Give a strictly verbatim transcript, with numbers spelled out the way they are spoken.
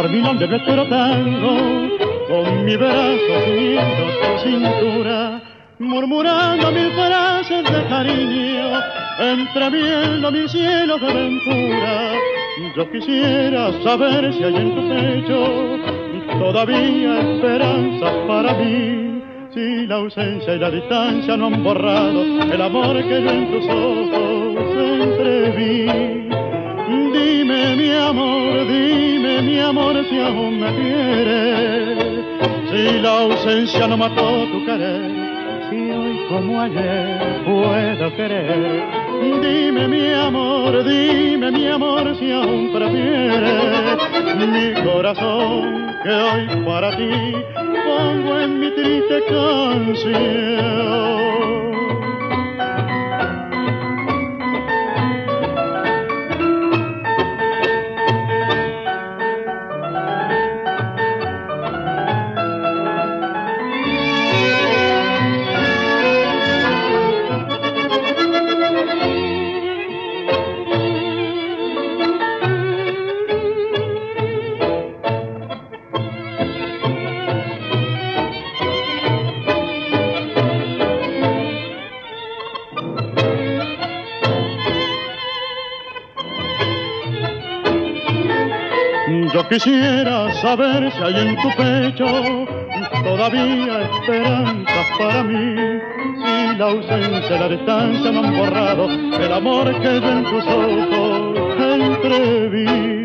milón de nuestro tango, con mi brazo uniendo tu cintura, murmurando mil frases de cariño, entreviendo mil cielos de ventura. Yo quisiera saber si hay en tu pecho todavía esperanza para mí, si la ausencia y la distancia no han borrado el amor que yo en tus ojos entreví. Dime mi amor, dime mi amor si aún me quieres, si la ausencia no mató tu querer, si hoy como ayer puedo querer. Dime mi amor, dime mi amor si aún prefieres mi corazón que hoy para ti pongo en mi triste canción. Yo quisiera saber si hay en tu pecho todavía esperanzas para mí, si la ausencia y la distancia no han borrado el amor que yo en tus ojos entreví.